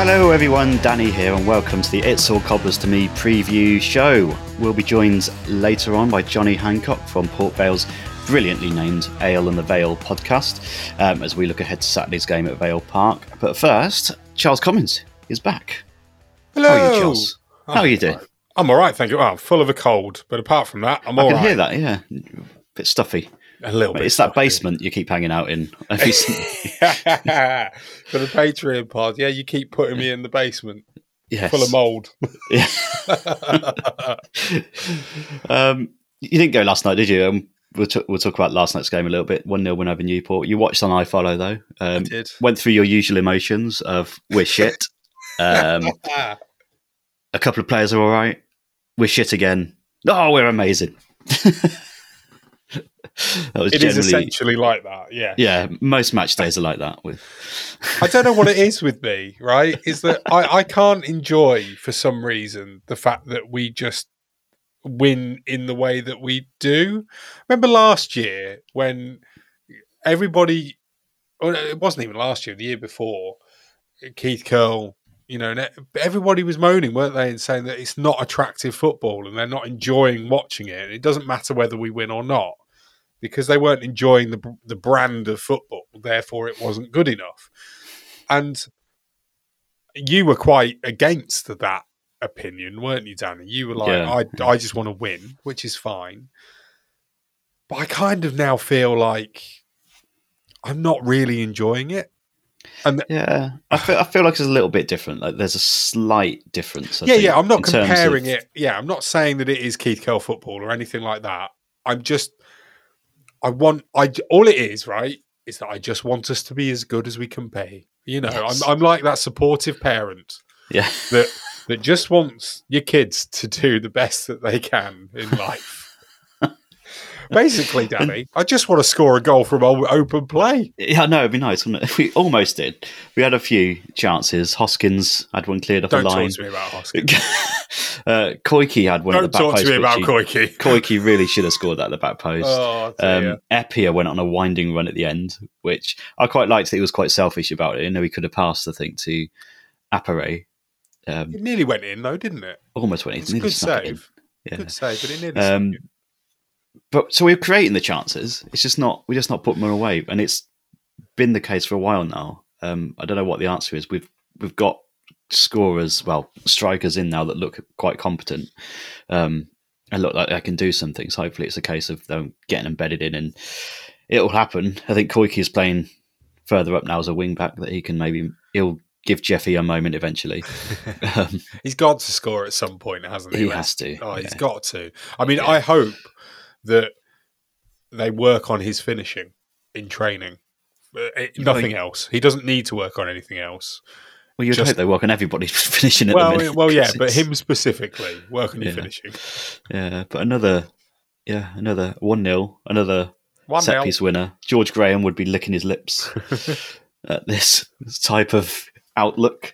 Hello everyone, Danny here and welcome to the It's All Cobblers to Me preview show. We'll be joined later on by Johnny Hancock from Port Vale's brilliantly named Ale and the Vale podcast as we look ahead to Saturday's game at Vale Park. But first, Charles Cummins is back. Hello! How are you, Charles? How are you doing? I'm alright, thank you. I'm full of a cold, but apart from that, I'm alright. I can hear that, yeah. A bit stuffy. A little bit. It's that basement you keep hanging out in. For the Patreon pod, yeah, you keep putting me in the basement. Yes. Full of mould. Yeah. You didn't go last night, did you? We'll talk about last night's game a little bit. 1-0 win over Newport. You watched on iFollow, though. I did. Went through your usual emotions of we're shit. A couple of players are all right. We're shit again. Oh, we're amazing. It is essentially like that, yeah. Yeah, most match days are like that. I don't know what it is with me, right? Is that I can't enjoy, for some reason, the fact that we just win in the way that we do. Remember last year when everybody, well, it wasn't even last year, the year before, Keith Curle, everybody was moaning, weren't they, and saying that it's not attractive football and they're not enjoying watching it. It doesn't matter whether we win or not, because they weren't enjoying the brand of football, therefore it wasn't good enough. And you were quite against that opinion, weren't you, Danny? You were like, I just want to win, which is fine. But I kind of now feel like I'm not really enjoying it. And I feel like it's a little bit different. Like there's a slight difference. I think, I'm not comparing it. Yeah, I'm not saying that it is Keith Curle football or anything like that. All it is, right, is that I just want us to be as good as we can be. Yes. I'm like that supportive parent that just wants your kids to do the best that they can in life. Basically, Danny, I just want to score a goal from open play. Yeah, no, it'd be nice, wouldn't it? We almost did. We had a few chances. Hoskins had one cleared off the line. Don't talk to me about Hoskins. Koike had one at the back post. Don't talk to me about Koike. Koike really should have scored that at the back post. Oh, Epia went on a winding run at the end, which I quite liked that he was quite selfish about it. He could have passed, I think, to Apare. It nearly went in, though, didn't it? Almost went in. It's a good save. Yeah. Good save, but it nearly snuck in. But so we're creating the chances. It's just we're just not putting them away, and it's been the case for a while now. I don't know what the answer is. We've got strikers in now that look quite competent and look like they can do some things. Hopefully, it's a case of them getting embedded in, and it'll happen. I think Koike is playing further up now as a wing back that he'll give Jeffy a moment eventually. He's got to score at some point, hasn't he? He has to. Oh, he's got to. I mean, I hope that they work on his finishing in training. Nothing else. He doesn't need to work on anything else. Well, you'd hope they work on everybody's finishing at the minute. Well, yeah, but him specifically, work on your finishing. Yeah, but another 1-0, another 1-0. set-piece winner. George Graham would be licking his lips at this type of outlook.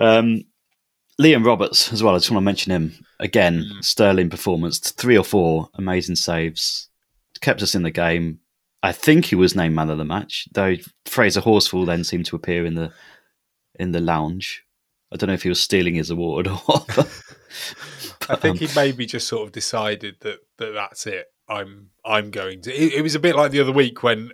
Liam Roberts as well, I just want to mention him. Again, sterling performance, 3 or 4 amazing saves. Kept us in the game. I think he was named man of the match, though Fraser Horsfall then seemed to appear in the lounge. I don't know if he was stealing his award or what. I think he maybe just sort of decided that that's it. I'm going to. It was a bit like the other week when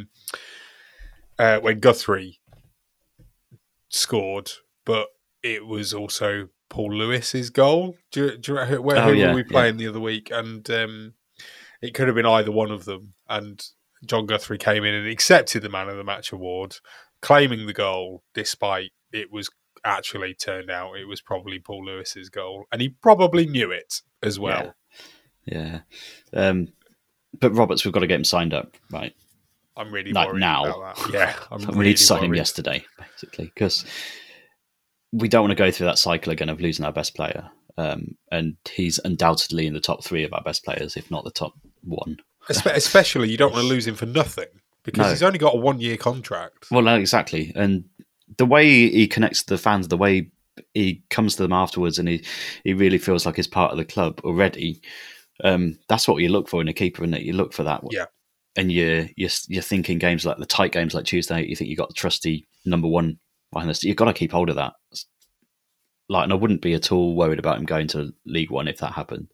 Guthrie scored, but it was also Paul Lewis's goal. Who were we playing the other week? And it could have been either one of them. And John Guthrie came in and accepted the Man of the Match award, claiming the goal, despite it was actually turned out it was probably Paul Lewis's goal. And he probably knew it as well. Yeah. But Roberts, we've got to get him signed up, right? I'm really worried about that. Yeah, we need to sign him yesterday, basically, because we don't want to go through that cycle again of losing our best player. And he's undoubtedly in the top 3 of our best players, if not the top 1. Especially, you don't want to lose him for nothing, because he's only got a 1-year contract. Well, no, exactly. And the way he connects to the fans, the way he comes to them afterwards, and he really feels like he's part of the club already. That's what you look for in a keeper, isn't it? You look for that. Yeah. And you're thinking games like the tight games like Tuesday, you think you got the trusty number 1 behind this. You've got to keep hold of that. and I wouldn't be at all worried about him going to League One if that happened.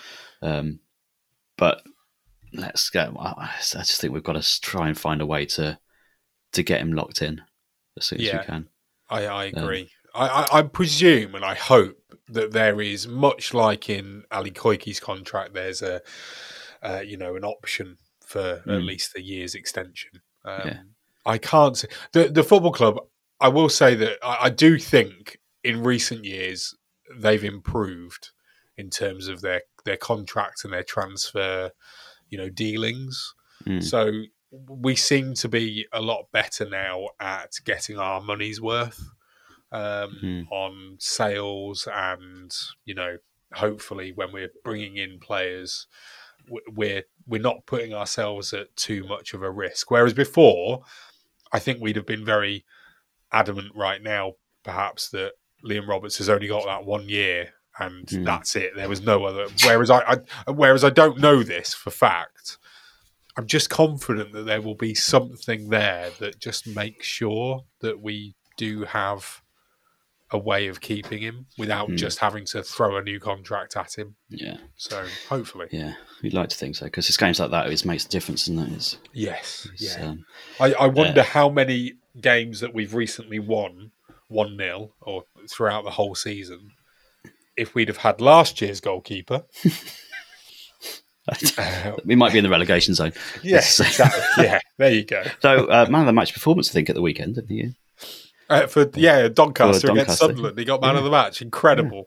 But let's go. I just think we've got to try and find a way to get him locked in as soon as we can. I agree. I presume and I hope that there is, much like in Ali Koike's contract, there's an option for at least a year's extension. I can't say the football club. I will say that I do think in recent years they've improved in terms of their contracts and their transfer, dealings. So we seem to be a lot better now at getting our money's worth on sales, and hopefully when we're bringing in players, we're not putting ourselves at too much of a risk. Whereas before, I think we'd have been very adamant right now, perhaps, that Liam Roberts has only got that 1 year and that's it. There was no other. Whereas I don't know this for fact. I'm just confident that there will be something there that just makes sure that we do have a way of keeping him without just having to throw a new contract at him. Yeah. So hopefully. Yeah, we'd like to think so, because it's games like that it makes a difference, doesn't it? Yes. I wonder how many games that we've recently won 1-0 or throughout the whole season, if we'd have had last year's goalkeeper. We might be in the relegation zone. Yes, exactly. Yeah, there you go. So, man of the match performance, I think, at the weekend, didn't you? Doncaster against Sunderland. He got man of the match. Incredible.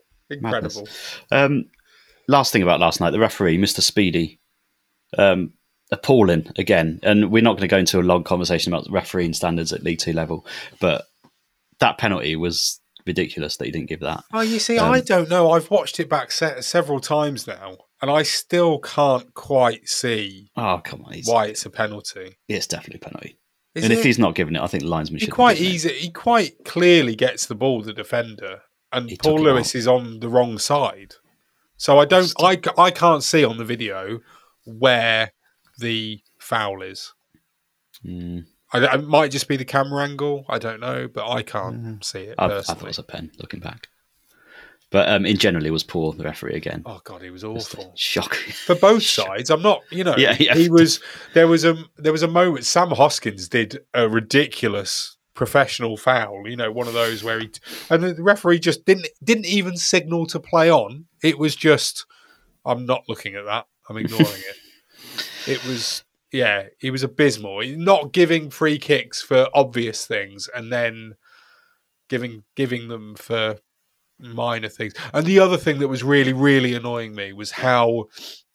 Last thing about last night, the referee, Mr. Speedy, appalling again. And we're not going to go into a long conversation about refereeing standards at League Two level, but that penalty was ridiculous that he didn't give that. Oh, you see, I don't know. I've watched it back several times now, and I still can't quite see why it's a penalty. It's definitely a penalty. If he's not giving it, I think the linesman should. He quite clearly gets the ball, the defender, and Paul Lewis is on the wrong side. So I can't see on the video where the foul is. It might just be the camera angle. I don't know, but I can't see it personally. I thought it was a pen looking back. But in general, it was poor, the referee again. Oh God, he was awful. Shocking for both sides. I'm not, Yeah. He was. There was a moment. Sam Hoskins did a ridiculous professional foul. One of those where and the referee just didn't even signal to play on. It was just, I'm not looking at that. I'm ignoring it. It was, he was abysmal. Not giving free kicks for obvious things, and then giving them for minor things. And the other thing that was really, really annoying me was how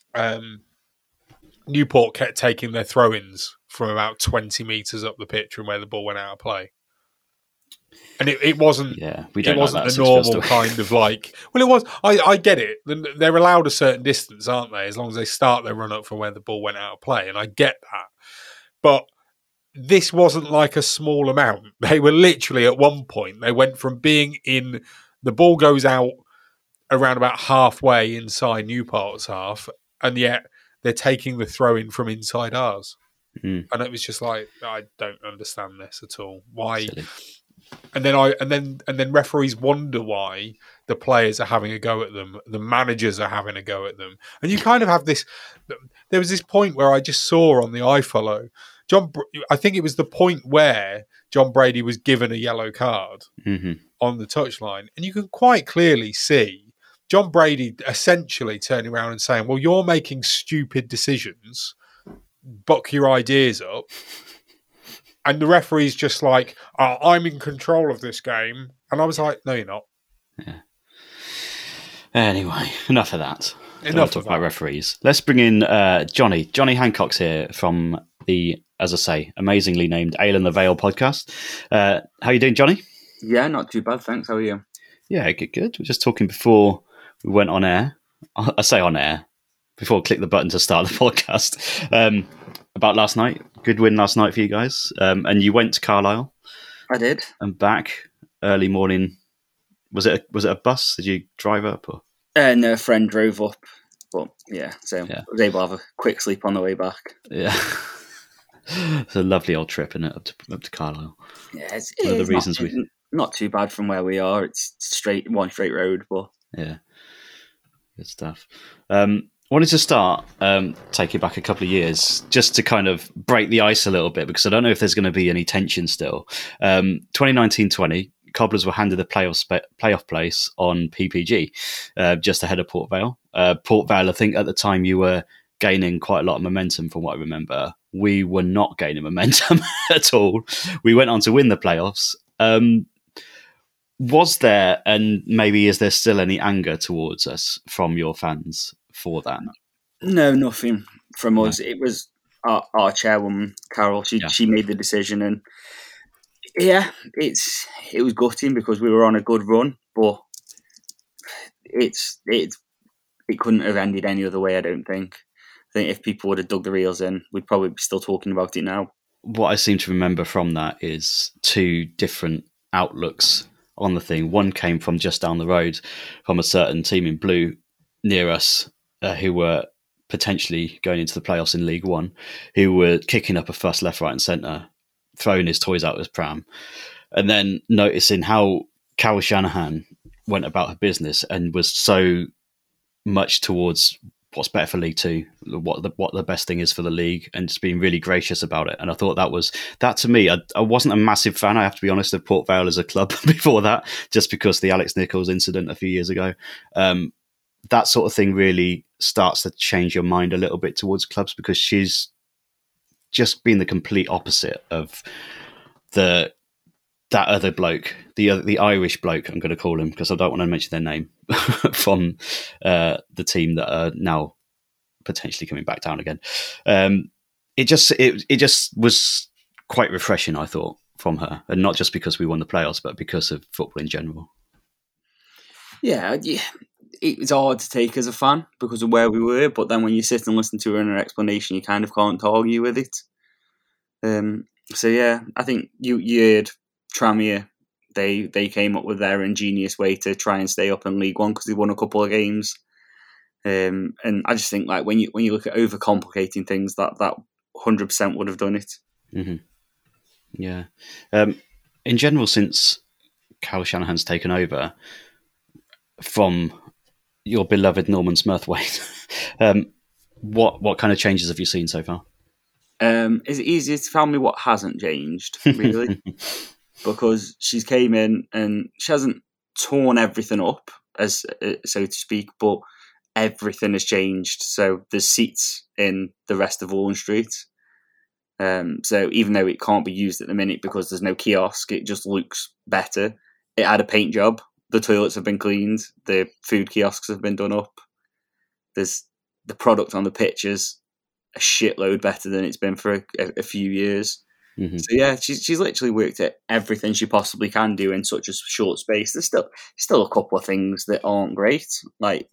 Newport kept taking their throw-ins from about 20 metres up the pitch from where the ball went out of play. And it wasn't. It wasn't a normal kind of like. Well, it was. I get it. They're allowed a certain distance, aren't they? As long as they start their run up from where the ball went out of play, and I get that. But this wasn't like a small amount. They were literally at one point. They went from being in. The ball goes out around about halfway inside Newport's half, and yet they're taking the throw in from inside ours. And it was just like, I don't understand this at all. Why? Silly. And then referees wonder why the players are having a go at them, the managers are having a go at them, and you kind of have this. There was this point where I just saw on the iFollow, I think it was the point where John Brady was given a yellow card on the touchline, and you can quite clearly see John Brady essentially turning around and saying, "Well, you're making stupid decisions. Buck your ideas up." And the referee's just like, I'm in control of this game. And I was like, no, you're not. Yeah. Anyway, enough of that. Enough about referees. Let's bring in Johnny. Johnny Hancock's here from the, as I say, amazingly named Ale in the Vale podcast. How you doing, Johnny? Yeah, not too bad, thanks. How are you? Yeah, good. We're just talking before we went on air. I say on air, before I click the button to start the podcast, about last night. Good win last night for you guys. And you went to Carlisle. I did. And back early morning. Was it a bus? Did you drive up? Or? No, a friend drove up. But I was able to have a quick sleep on the way back. Yeah. It's a lovely old trip, isn't it, up to Carlisle? Yeah, one of the reasons not too bad from where we are. It's one straight road, but yeah, good stuff. Wanted to start, take it back a couple of years, just to kind of break the ice a little bit, because I don't know if there's going to be any tension still. 2019-20, Cobblers were handed a playoff place on PPG, just ahead of Port Vale. Port Vale, I think at the time you were gaining quite a lot of momentum from what I remember. We were not gaining momentum at all. We went on to win the playoffs. Was there, and maybe is there still any anger towards us from your fans for that? No, nothing from us. It was our chairwoman, Carol. She made the decision, and yeah, it was gutting because we were on a good run, but it couldn't have ended any other way, I don't think. I think if people would have dug the reels in, we'd probably be still talking about it now. What I seem to remember from that is two different outlooks on the thing. One came from just down the road from a certain team in blue near us, who were potentially going into the playoffs in League One, who were kicking up a fuss left, right and centre, throwing his toys out of his pram, and then noticing how Carol Shanahan went about her business and was so much towards what's better for League Two, what the best thing is for the league, and just being really gracious about it. And I thought that to me, I wasn't a massive fan, I have to be honest, of Port Vale as a club before that, just because the Alex Nichols incident a few years ago. That sort of thing really starts to change your mind a little bit towards clubs, because she's just been the complete opposite of that other bloke, the Irish bloke, I'm going to call him, because I don't want to mention their name, from the team that are now potentially coming back down again. It just was quite refreshing, I thought, from her, and not just because we won the playoffs, but because of football in general. Yeah, it was hard to take as a fan because of where we were, but then when you sit and listen to her in her explanation, you kind of can't argue with it. So yeah, I think you heard Tranmere, they came up with their ingenious way to try and stay up in League One because they won a couple of games. And I just think, like, when you look at overcomplicating things, that 100% would have done it. Mm-hmm. Yeah. In general, since Carol Shanahan's taken over from your beloved Norman Smurthwaite, what kind of changes have you seen so far? Is it easier to tell me what hasn't changed, really? Because she's came in and she hasn't torn everything up, as so to speak, but everything has changed. So there's seats in the rest of Wallen Street. So even though it can't be used at the minute because there's no kiosk, it just looks better. It had a paint job. The toilets have been cleaned. The food kiosks have been done up. There's the product on the pitches a shitload better than it's been for a few years. Mm-hmm. So yeah, she's literally worked at everything she possibly can do in such a short space. There's still a couple of things that aren't great. Like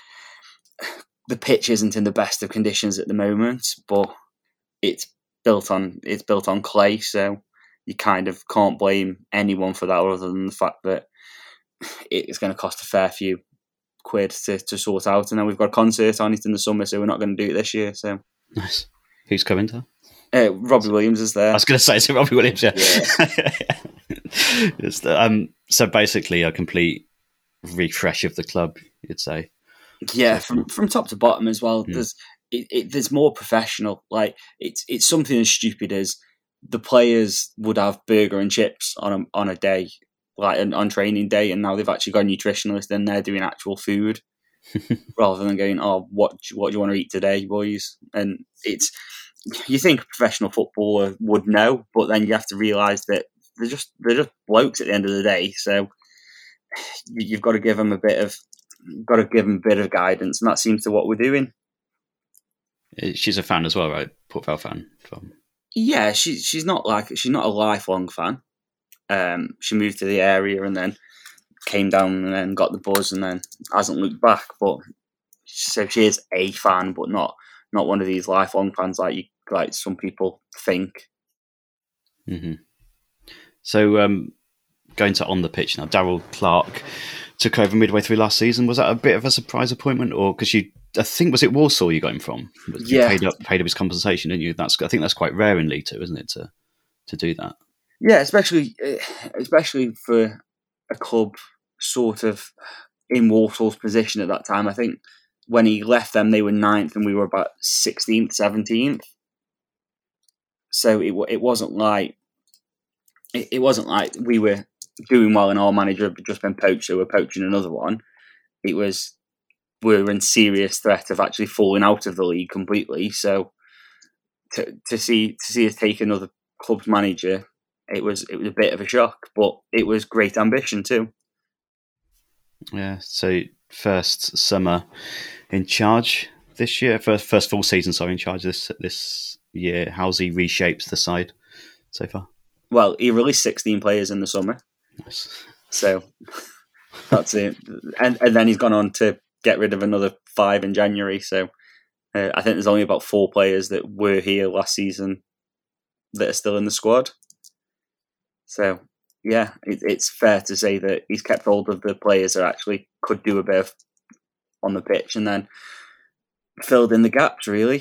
the pitch isn't in the best of conditions at the moment, but it's built on clay, so you kind of can't blame anyone for that, other than the fact that it's going to cost a fair few quid to sort out. And then we've got a concert on it in the summer, so we're not going to do it this year. So nice. Who's coming to? Robbie Williams is there. I was going to say, it's Robbie Williams, yeah. So basically a complete refresh of the club, you'd say. Yeah, from top to bottom as well. There's more professional. Like it's something as stupid as the players would have burger and chips on a day, like on training day, and now they've actually got a nutritionalist and they're doing actual food rather than going, oh, what do you want to eat today, boys? And you think a professional footballer would know, but then you have to realise that they're just blokes at the end of the day. So you've got to give them a bit of guidance, and that seems to what we're doing. She's a fan as well, right? Port Vale fan. Yeah, she's not a lifelong fan. She moved to the area and then came down and then got the buzz and then hasn't looked back. But so she is a fan, but not one of these lifelong fans like some people think. Mm-hmm. So going to on the pitch now, Darryl Clark took over midway through last season. Was that a bit of a surprise appointment, or because I think, was it Walsall you got him from? You paid up his compensation, didn't you? I think that's quite rare in League Two, isn't it, to do that? Yeah, especially for a club sort of in Walsall's position at that time. I think when he left them, they were 9th and we were about 16th, 17th. So it wasn't like we were doing well and our manager had just been poached, so we're poaching another one. It was we were in serious threat of actually falling out of the league completely. So to see us take another club's manager, it was a bit of a shock, but it was great ambition too. Yeah. So first summer in charge this year, first full season. Sorry, in charge this year. How's he reshaped the side so far? Well, he released 16 players in the summer. Nice. So that's it. And then he's gone on to get rid of another 5 in January. So I think there's only about 4 players that were here last season that are still in the squad. So, yeah, it's fair to say that he's kept hold of the players that actually could do a bit of on the pitch and then filled in the gaps, really.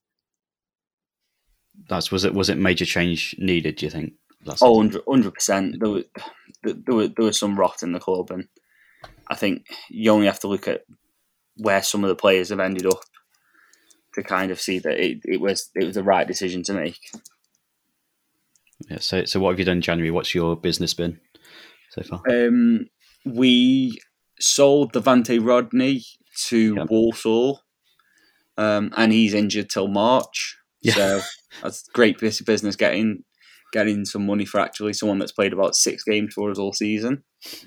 Was it major change needed, do you think? 100%. There was some rot in the club, and I think you only have to look at where some of the players have ended up to kind of see that it was the right decision to make. Yeah. So what have you done in January? What's your business been so far? We sold Devante Rodney to Walsall, and he's injured till March. Yeah. So that's great business getting some money for actually someone that's played about 6 games for us all season.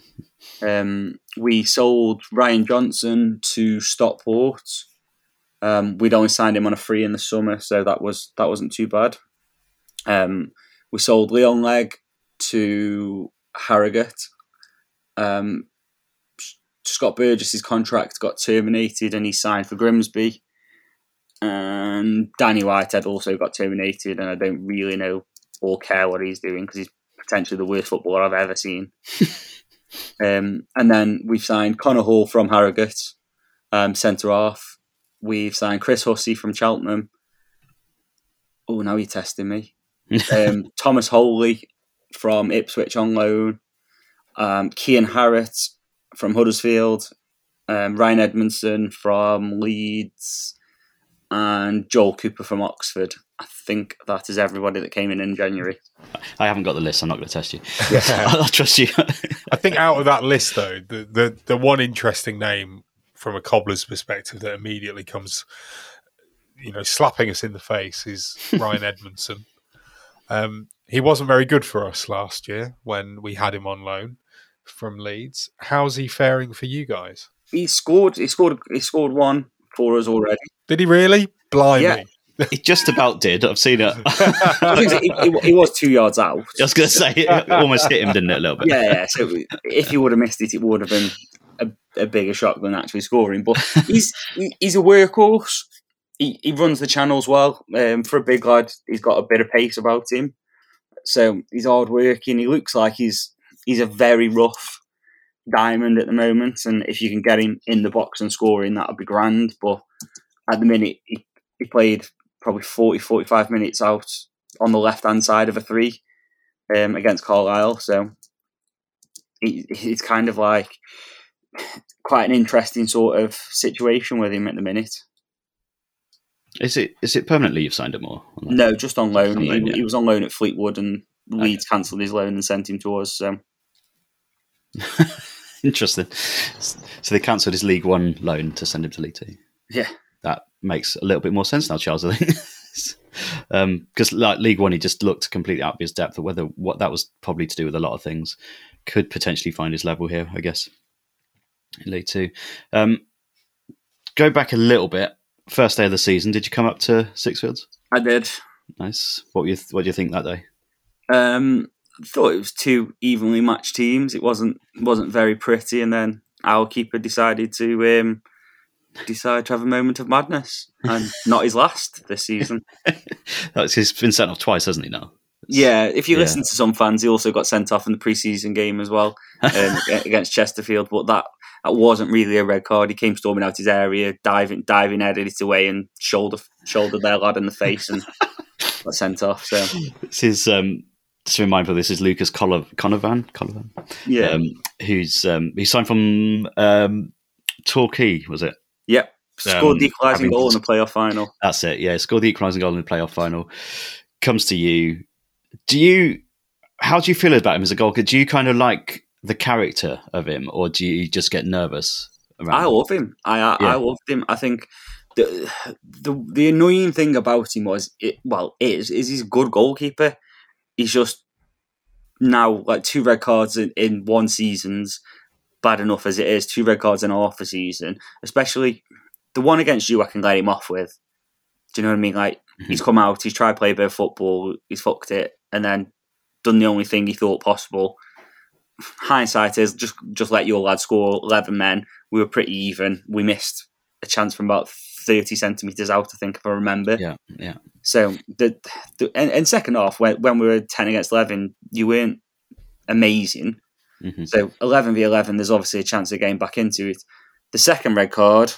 We sold Ryan Johnson to Stockport. We'd only signed him on a free in the summer, so that wasn't too bad. We sold Leon Legg to Harrogate. Scott Burgess's contract got terminated and he signed for Grimsby. And Danny Whitehead also got terminated, and I don't really know or care what he's doing because he's potentially the worst footballer I've ever seen. And then we've signed Connor Hall from Harrogate, centre half. We've signed Chris Hussey from Cheltenham. Oh, now you're testing me. Thomas Holy from Ipswich on loan. Cian Harrett from Huddersfield. Ryan Edmondson from Leeds. And Joel Cooper from Oxford. I think that is everybody that came in January. I haven't got the list. I'm not going to test you. Yeah. I'll trust you. I think out of that list, though, the one interesting name from a cobbler's perspective that immediately comes, slapping us in the face is Ryan Edmondson. He wasn't very good for us last year when we had him on loan from Leeds. How's he faring for you guys? He scored one for us already. Did he really? Blimey. Yeah. He just about did. I've seen it. He was 2 yards out. I was going to say, it almost hit him, didn't it, a little bit? Yeah. So if he would have missed it, it would have been a bigger shock than actually scoring. But he's a workhorse. He runs the channels well. For a big lad, he's got a bit of pace about him. So he's hard working. He looks like he's a very rough diamond at the moment. And if you can get him in the box and scoring, that would be grand. But at the minute, he played probably 40, 45 minutes out on the left-hand side of a 3 against Carlisle. So it's kind of like quite an interesting sort of situation with him at the minute. Is it permanently you've signed him or? No, just on loan. He was on loan at Fleetwood and Leeds cancelled his loan and sent him to us. So. Interesting. So they cancelled his League One loan to send him to League Two. Yeah. That makes a little bit more sense now, Charles, I think. Because like League One, he just looked completely out of his depth. What that was probably to do with a lot of things. Could potentially find his level here, I guess, in League Two. Go back a little bit. First day of the season, did you come up to Sixfields? I did. Nice. What do you think that day? Thought it was 2 evenly matched teams. It wasn't very pretty, and then our keeper decided to have a moment of madness, and not his last this season. He's been sent off twice, hasn't he? Now. Yeah, if you listen to some fans, he also got sent off in the pre-season game as well against Chesterfield, but that wasn't really a red card. He came storming out his area, diving, headed it away, and shouldered their lad in the face and got sent off. So it's his to remind people, this is Lucas Conovan, Yeah. who's he signed from Torquay, was it? Yep. Scored the equalising goal in the playoff final. That's it. Yeah, scored the equalising goal in the playoff final. Comes to you. How do you feel about him as a goalkeeper? Do you kind of like the character of him, or do you just get nervous around him? Love him. I loved him. I think the annoying thing about him is he's a good goalkeeper. He's just now like 2 red cards in one season's bad enough as it is. 2 red cards in half a season, especially the one against you. I can let him off with. Do you know what I mean? Like he's come out, he's tried to play a bit of football, he's fucked it, and then done the only thing he thought possible. Hindsight is just let your lad score 11 men. We were pretty even. We missed a chance from about 30 centimetres out, I think, if I remember. Yeah. So and second half, when we were 10 against 11, you weren't amazing. Mm-hmm. So 11v11, there's obviously a chance of getting back into it. The second red card,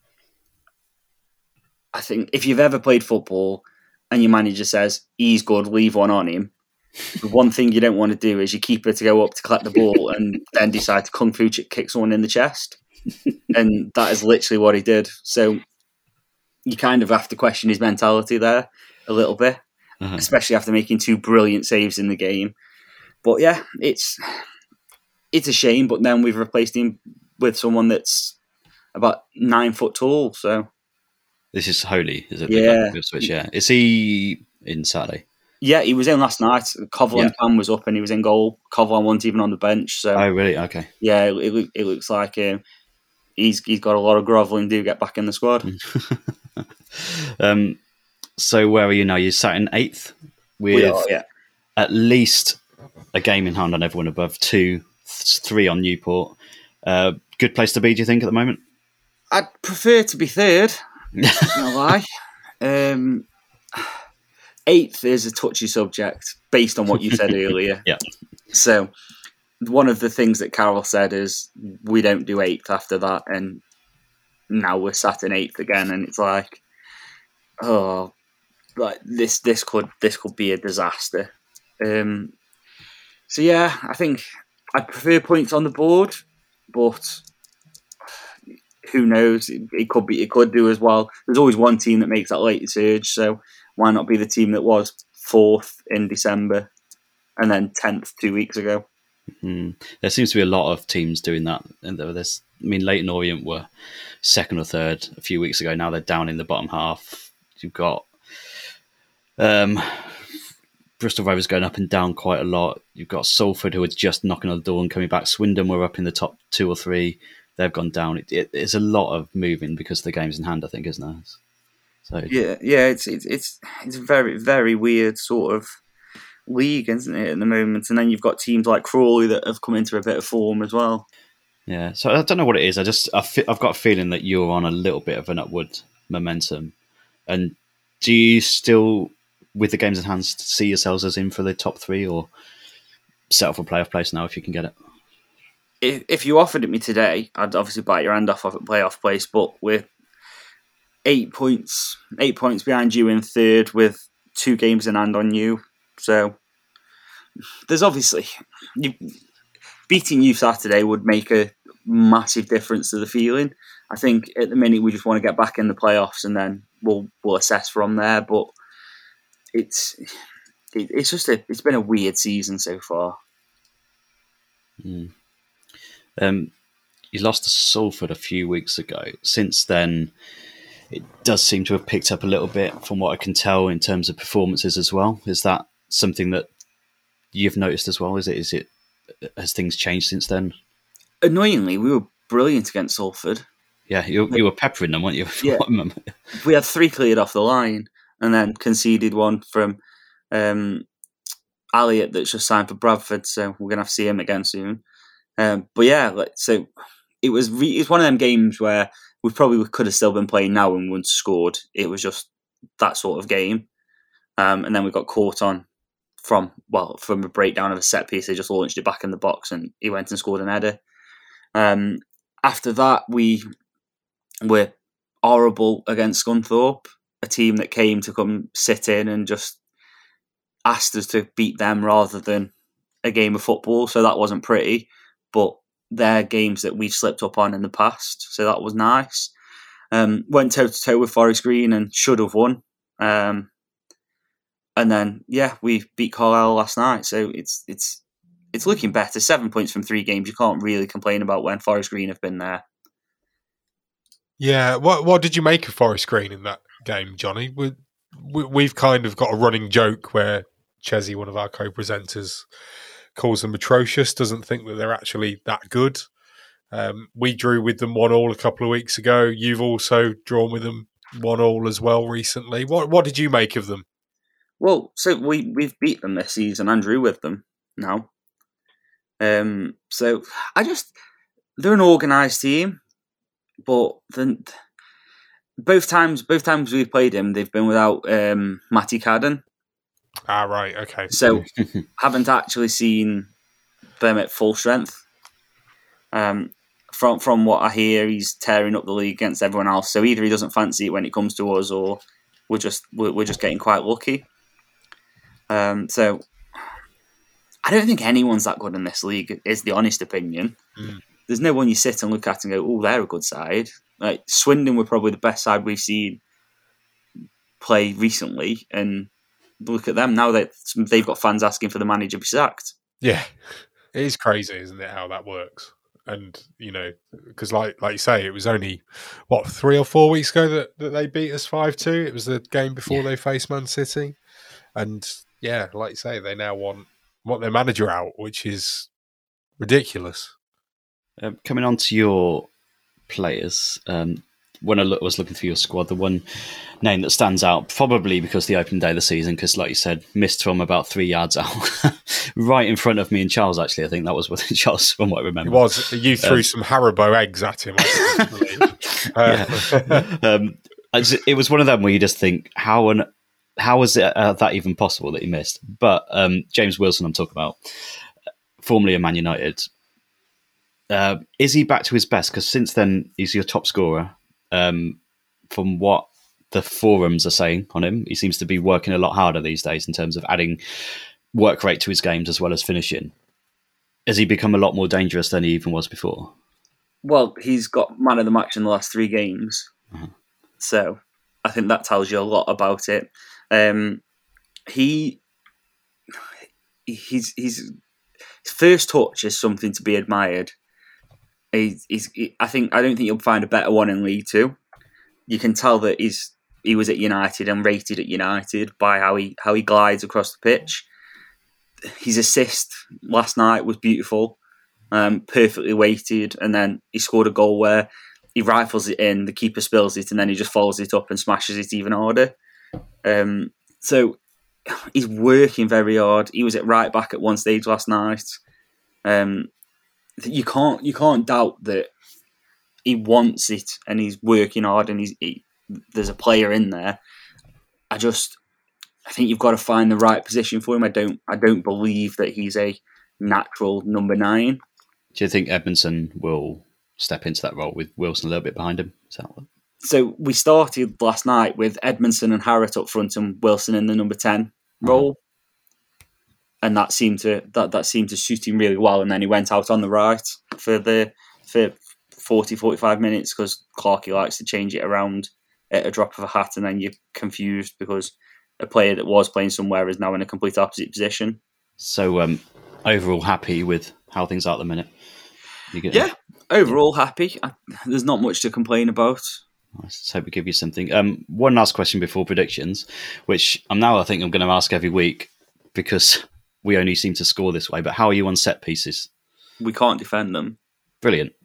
I think if you've ever played football and your manager says, he's good, leave one on him, the one thing you don't want to do is your keeper to go up to collect the ball and then decide to kung fu kick someone in the chest. And that is literally what he did. So you kind of have to question his mentality there a little bit, especially after making 2 brilliant saves in the game. But yeah, it's a shame, but then we've replaced him with someone that's about 9 foot tall. So this is Holy, is it? Yeah. Switch, yeah. Is he in Saturday? Yeah, he was in last night. Covalan Cam was up and he was in goal. Covalan wasn't even on the bench. So oh, really? Okay. Yeah, it looks like he's got a lot of grovelling to get back in the squad. So where are you now? You're sat in 8th with at least a game in hand on everyone above, 2, 3 on Newport. Good place to be, do you think, at the moment? I'd prefer to be 3rd. No lie. 8th is a touchy subject based on what you said earlier. Yeah. So one of the things that Carol said is we don't do 8th after that, and now we're sat in 8th again, and it's like, oh, like this could be a disaster. So yeah, I think I'd prefer points on the board, but who knows? It could do as well. There's always one team that makes that late surge, so why not be the team that was 4th in December and then 10th 2 weeks ago? There seems to be a lot of teams doing that. And Leyton Orient were 2nd or 3rd a few weeks ago. Now they're down in the bottom half. You've got Bristol Rovers going up and down quite a lot. You've got Salford, who are just knocking on the door and coming back. Swindon were up in the top 2 or 3. They've gone down. It's a lot of moving because of the games in hand, I think, isn't it? So yeah, it's a very, very weird sort of league, isn't it, at the moment? And then you've got teams like Crawley that have come into a bit of form as well. Yeah, so I don't know what it is. I've got a feeling that you're on a little bit of an upward momentum. And do you still, with the games in hand, see yourselves as in for the top 3, or settle for playoff place now if you can get it? If you offered it me today, I'd obviously bite your hand off at playoff place. But with 8 points behind you in 3rd, with 2 games in hand on you, so there's obviously beating you Saturday would make a massive difference to the feeling. I think at the minute we just want to get back in the playoffs and then we'll assess from there. But it's been a weird season so far. You lost to Salford a few weeks ago. Since then, it does seem to have picked up a little bit from what I can tell in terms of performances as well. Is that something that you've noticed as well? Has things changed since then? Annoyingly, we were brilliant against Salford. Yeah, you were peppering them, weren't you? Yeah. We had 3 cleared off the line and then conceded one from Elliott that's just signed for Bradford, so we're going to have to see him again soon. But yeah, so it was one of them games where we probably could have still been playing now and wouldn't have scored. It was just that sort of game. And then we got caught on from a breakdown of a set piece. They just launched it back in the box and he went and scored an header. After that, we were horrible against Scunthorpe, a team that came to come sit in and just asked us to beat them rather than a game of football, so that wasn't pretty. But they're games that we've slipped up on in the past, so that was nice. Went toe to toe with Forest Green and should have won. And then we beat Carlisle last night, so it's looking better. 7 points from 3 games. You can't really complain about when Forest Green have been there. Yeah, what did you make of Forest Green in that game, Johnny? We've kind of got a running joke where Chesney, one of our co-presenters, calls them atrocious, doesn't think that they're actually that good. We drew with them 1-1 a couple of weeks ago. You've also drawn with them 1-1 as well recently. What did you make of them? Well, so we've beat them this season and drew with them now. So they're an organised team, but both times we've played him, they've been without Matty Cadden. Ah, right, okay. So haven't actually seen them at full strength. From what I hear, he's tearing up the league against everyone else. So either he doesn't fancy it when it comes to us, or we're just getting quite lucky. So I don't think anyone's that good in this league, is the honest opinion. There's no one you sit and look at and go, oh, they're a good side. Like Swindon were probably the best side we've seen play recently, and look at them now that they've got fans asking for the manager to be sacked. Yeah, it is crazy, isn't it, how that works? And, because like you say, it was only, 3 or 4 weeks ago that they beat us 5-2. It was the game before they faced Man City. And, like you say, they now want their manager out, which is ridiculous. Coming on to your players, when I was looking through your squad, the one name that stands out, probably because the opening day of the season, because like you said, missed from about 3 yards out, right in front of me and Charles, actually. I think that was what Charles, from what I remember. It was. You threw some Haribo eggs at him, I believe. It was one of them where you just think, how is it that even possible that he missed? But James Wilson, I'm talking about, formerly of Man United, is he back to his best? Because since then, he's your top scorer. From what the forums are saying on him, he seems to be working a lot harder these days in terms of adding work rate to his games as well as finishing. Has he become a lot more dangerous than he even was before? Well, he's got man of the match in the last 3 games. So I think that tells you a lot about it. His first touch is something to be admired. I don't think you'll find a better one in League Two. You can tell that he was at United and rated at United by how he glides across the pitch. His assist last night was beautiful, perfectly weighted, and then he scored a goal where he rifles it in, the keeper spills it, and then he just follows it up and smashes it even harder. So he's working very hard. He was at right back at one stage last night. You can't doubt that he wants it and he's working hard and there's a player in there. I think you've got to find the right position for him. I don't believe that he's a natural number 9. Do you think Edmondson will step into that role with Wilson a little bit behind him? So we started last night with Edmondson and Harrott up front and Wilson in the number 10 role. And that seemed to suit him really well. And then he went out on the right for 40, 45 minutes because Clarkey likes to change it around at a drop of a hat, and then you're confused because a player that was playing somewhere is now in a complete opposite position. So overall happy with how things are at the minute? Overall happy. There's not much to complain about. Let's hope we give you something. One last question before predictions, which I think I'm going to ask every week because we only seem to score this way. But how are you on set pieces? We can't defend them. Brilliant.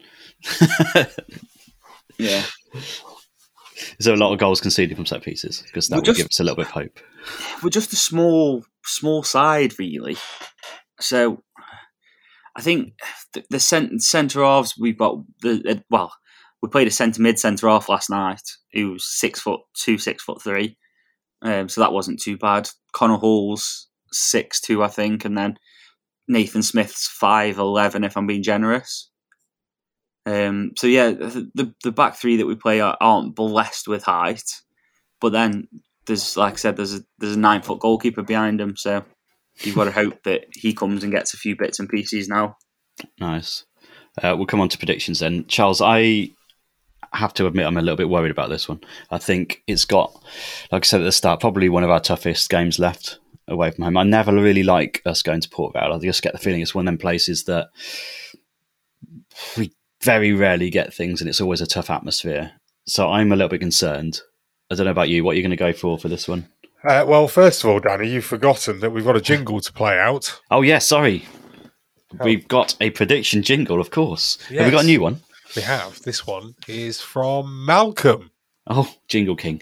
Yeah. Is there a lot of goals conceded from set pieces? Because that would give us a little bit of hope. We're just a small side, really. So I think the centre halves we've got. We played a centre mid centre half last night. He was 6'2", 6'3". So that wasn't too bad. Connor Hall's 6'2", I think, and then Nathan Smith's 5'11", if I'm being generous. So yeah, the back three that we play aren't blessed with height, but then there's, like I said, there's a 9-foot goalkeeper behind him, so you've got to hope that he comes and gets a few bits and pieces now. Nice. We'll come on to predictions then. Charles, I have to admit I'm a little bit worried about this one. I think it's got, like I said at the start, probably one of our toughest games left away from home. I never really like us going to Port Vale. I just get the feeling it's one of them places that we very rarely get things and it's always a tough atmosphere. So I'm a little bit concerned. I don't know about you. What are you going to go for this one? Well, first of all, Danny, you've forgotten that we've got a jingle to play out. Oh, yeah, sorry. We've got a prediction jingle, of course. Yes. Have we got a new one? We have. This one is from Malcolm. Oh, Jingle King.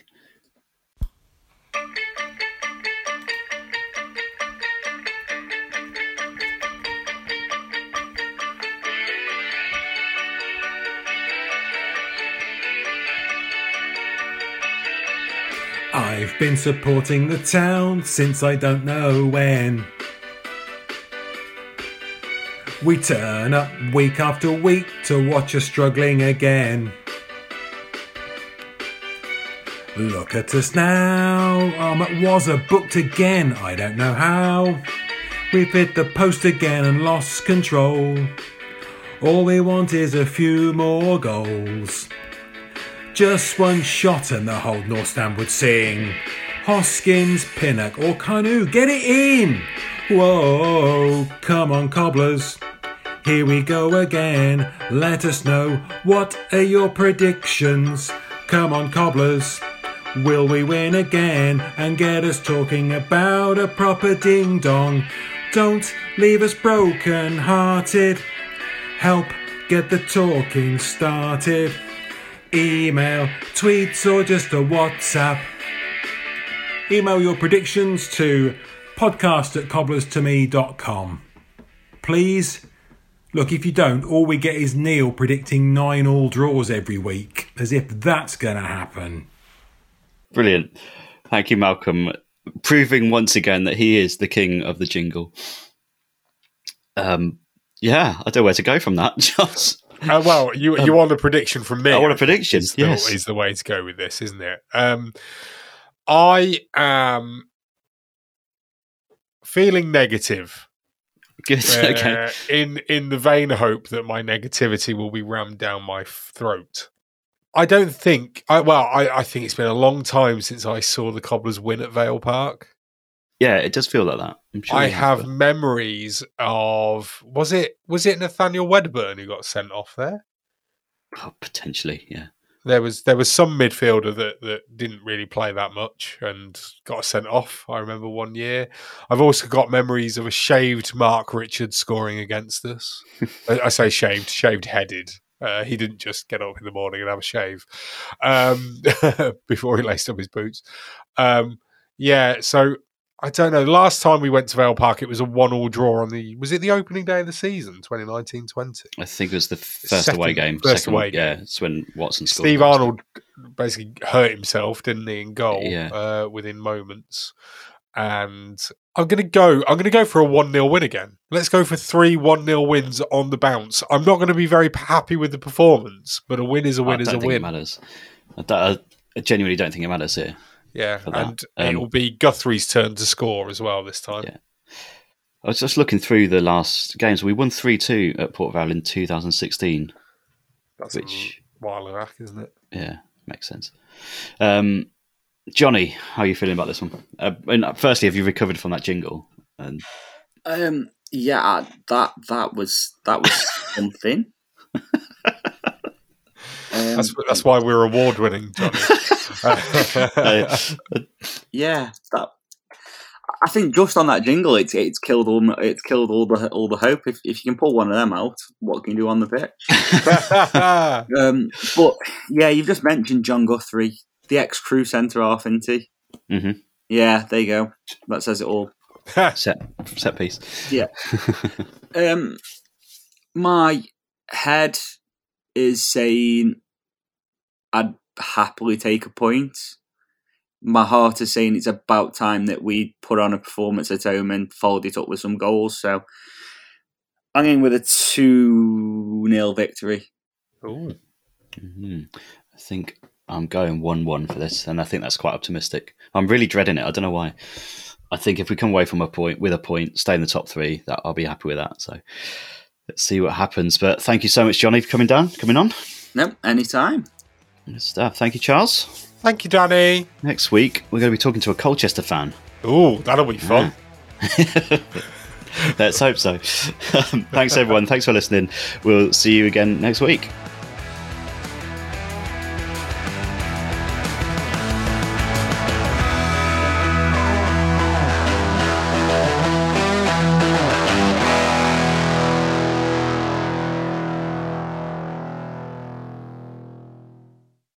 I've been supporting the town since I don't know when. We turn up week after week to watch us struggling again. Look at us now, Armut was booked again, I don't know how. We've hit the post again and lost control. All we want is a few more goals. Just one shot and the whole North Stand would sing. Hoskins, Pinnock or Kanu, get it in! Whoa, come on cobblers. Here we go again. Let us know, what are your predictions? Come on cobblers. Will we win again and get us talking about a proper ding-dong? Don't leave us broken-hearted. Help get the talking started. Email, tweets or just a WhatsApp. Email your predictions to podcast@cobblerstome.com. Please. Look, if you don't, all we get is Neil predicting 9-9 draws every week, as if that's going to happen. Brilliant. Thank you, Malcolm. Proving once again that he is the king of the jingle. Yeah, I don't know where to go from that, Charles. Well, you want a prediction from me? I want a prediction, yes. Is the way to go with this, isn't it? I am feeling negative. Good, okay. In the vain hope that my negativity will be rammed down my throat. I don't think... I think it's been a long time since I saw the Cobblers win at Vale Park. Yeah, it does feel like that. I'm sure I have memories of... Was it Nathaniel Wedderburn who got sent off there? Oh, potentially, yeah. There was some midfielder that didn't really play that much and got sent off. I remember one year. I've also got memories of a shaved Mark Richards scoring against us. I say shaved headed. He didn't just get up in the morning and have a shave before he laced up his boots. Yeah, so I don't know. The last time we went to Vale Park, it was a 1-1 draw on was it the opening day of the season, 2019-20? I think it was the first away game. Yeah, it's when Watson scored. Steve Arnold basically hurt himself, didn't he, in goal within moments. And I'm going to go for a 1-0 win again. Let's go for 3 1-0 wins on the bounce. I'm not going to be very happy with the performance, but a win is a win is a win. It matters. I genuinely don't think it matters here. Yeah, and it will be Guthrie's turn to score as well this time. Yeah. I was just looking through the last games. We won 3-2 at Port Vale in 2016. That's a while back, isn't it? Yeah, makes sense. Johnny, how are you feeling about this one? Firstly, have you recovered from that jingle? Yeah, that was something. That's why we're award winning, Johnny. Yeah, I think just on that jingle, it's killed all the hope. If you can pull one of them out, what can you do on the pitch? But yeah, you've just mentioned John Guthrie, the ex-Crewe centre half, isn't he? Mm-hmm. Yeah, there you go. That says it all. set piece. Yeah. My head is saying I'd happily take a point. My heart is saying it's about time that we put on a performance at home and followed it up with some goals. So I'm going with a 2-0 victory. Ooh. Mm-hmm. I think I'm going 1-1 for this, and I think that's quite optimistic. I'm really dreading it. I don't know why. I think if we come away from a point, stay in the top 3, that I'll be happy with that. So let's see what happens. But thank you so much, Johnny, for coming on. No, anytime. Good stuff. Thank you, Charles. Thank you, Danny. Next week, we're going to be talking to a Colchester fan. Ooh, that'll be fun. Let's hope so. Thanks, everyone. Thanks for listening. We'll see you again next week.